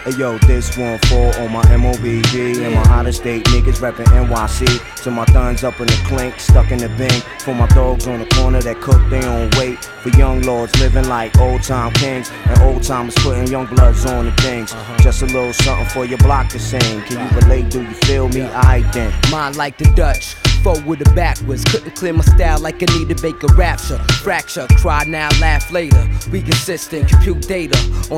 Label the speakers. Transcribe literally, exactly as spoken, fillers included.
Speaker 1: Hey yo, this one for all my M O B G and my out-of-state niggas reppin' N Y C. To my thuns up in the clink, stuck in the bank. For my dogs on the corner that cook their own weight. For young lords living like old-time kings, and old-timers putting young bloods on the things. Uh-huh. Just a little something for your block to sing. Can you relate? Do you feel me? I then.
Speaker 2: Mine like the Dutch. Forward or backwards, couldn't clear my style like Anita Baker rapture. Fracture, cry now, laugh later. We consistent, compute data on